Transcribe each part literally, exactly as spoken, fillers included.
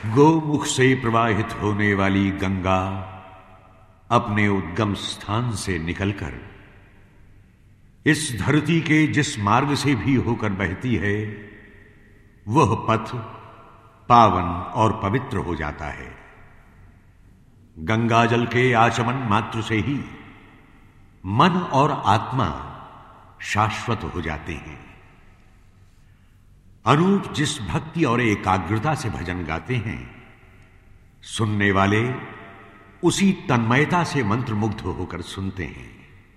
गोमुख से प्रवाहित होने वाली गंगा अपने उद्गम स्थान से निकलकर इस धरती के जिस मार्ग से भी होकर बहती है, वह पथ पावन और पवित्र हो जाता है। गंगा जल के आचमन मात्र से ही मन और आत्मा शाश्वत हो जाते हैं। अनूप जिस भक्ति और एकाग्रता से भजन गाते हैं, सुनने वाले उसी तन्मयता से मंत्रमुग्ध होकर सुनते हैं।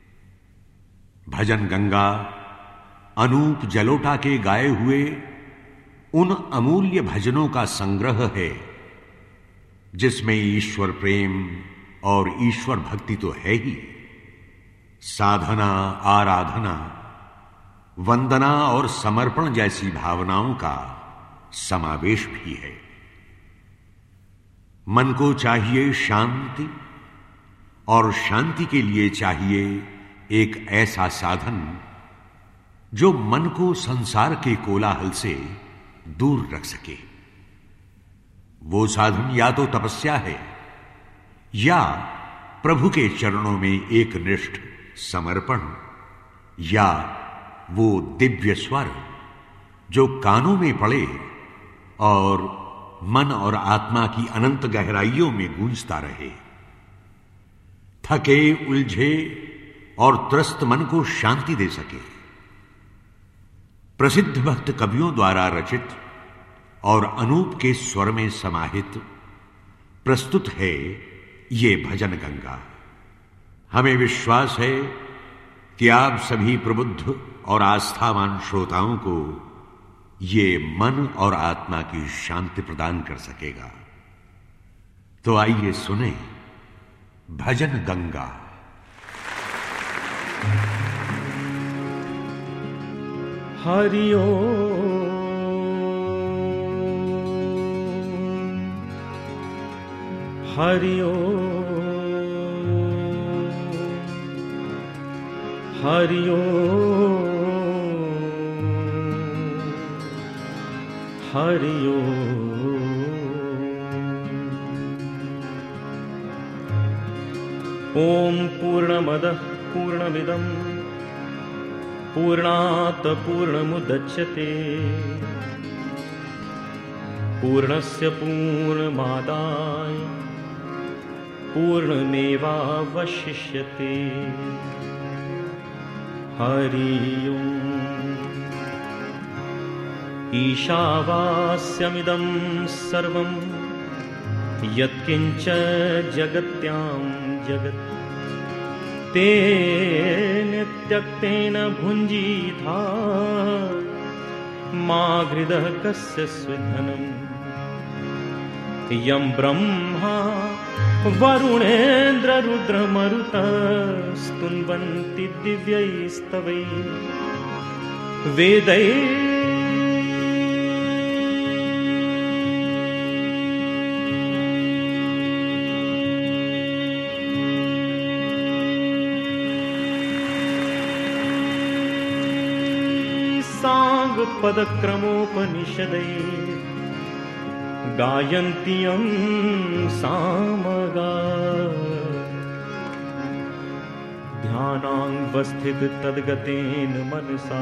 भजन गंगा अनूप जलोटा के गाए हुए उन अमूल्य भजनों का संग्रह है जिसमें ईश्वर प्रेम और ईश्वर भक्ति तो है ही, साधना, आराधना, वंदना और समर्पण जैसी भावनाओं का समावेश भी है। मन को चाहिए शांति, और शांति के लिए चाहिए एक ऐसा साधन जो मन को संसार के कोलाहल से दूर रख सके। वो साधन या तो तपस्या है या प्रभु के चरणों में एक निष्ठ समर्पण, या वो दिव्य स्वर जो कानों में पड़े और मन और आत्मा की अनंत गहराइयों में गूंजता रहे। थके, उलझे और त्रस्त मन को शांति दे सके। प्रसिद्ध भक्त कवियों द्वारा रचित और अनूप के स्वर में समाहित प्रस्तुत है ये भजन गंगा। हमें विश्वास है कि आप सभी प्रबुद्ध और आस्थावान श्रोताओं को ये मन और आत्मा की शांति प्रदान कर सकेगा। तो आइए सुने भजन गंगा। हरि ओम, हरि ओम, हरि ओम, हरि ओम। ओम पूर्णमदः पूर्णमिदं पूर्णात् पूर्णमुदच्यते पूर्णस्य पूर्णमादाय पूर्णमेवावशिष्यते। हरि ओम। ईशावास्यमिदं सर्वं यत्किंच जगत्यां जगत् तेन त्यक्तेन भुञ्जीथा मा हृदः कस्य स्विधनम्। यं ब्रह्मा वरुणेन्द्र रुद्रमरुतः स्तुन्वन्ति दिव्यैस्तवैः वेदैः पदक्रमोपनिषदैः गायन्त्यं सामगा ध्यानावस्थित तद्गतेन मनसा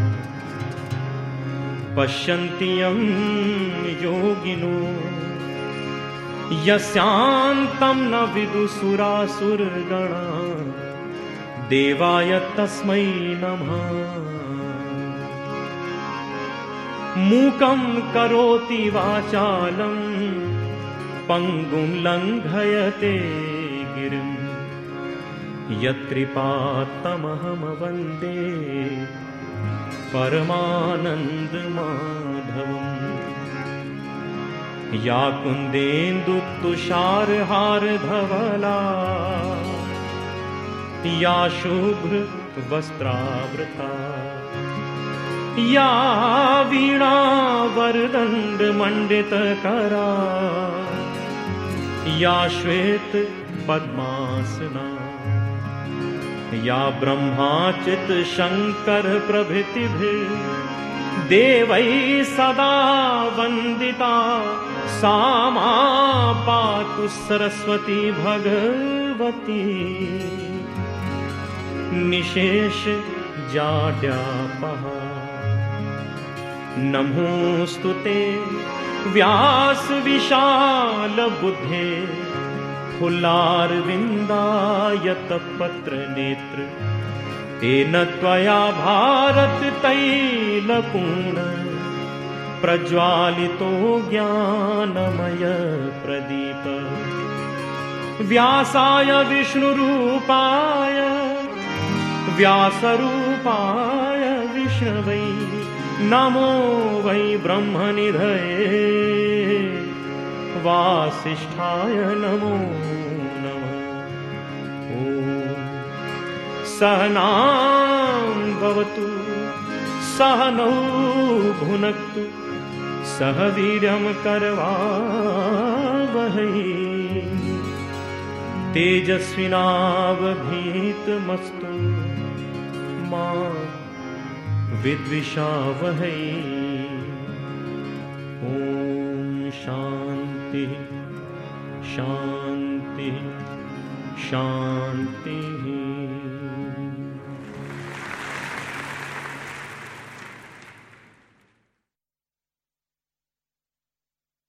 पश्यन्त्यं योगिनो यस्यान्तं न विदुसुरासुरगणा देवाय तस्मै नमः। मूकं करोति वाचालं पंगुं लंघयते गिरिं यत्कृपात्तमहं वन्दे परमानन्दमाधवम्। या कुन्देन्दुतुषारहारधवला या शुभ्रवस्त्रावृता या वीणा वरदंड मंडितकरा या श्वेत पद्मासना या ब्रह्माच्युत शंकर प्रभृतिभिः देवै सदा वन्दिता सा मा पातु सरस्वती भगवती निशेष जाड्यापहा नमोऽस्तु ते व्यास विशाल बुद्धे फुल्लारविन्दायत पत्र नेत्र तेन त्वया भारत तैलपूर्ण प्रज्वालितो ज्ञानमय प्रदीप व्यासाय विष्णुरूपाय व्यासरूपाय विष्णवे नमो वै ब्रह्मनिधये वासिष्ठाय नमो नमः। ॐ सहनां भवतु सहनौ भुनक्तु सह वीर्यं करवावहै तेजस्विनावधीतमस्तु मा विद्विषावहै। ॐ शान्ति शान्ति शान्तिः।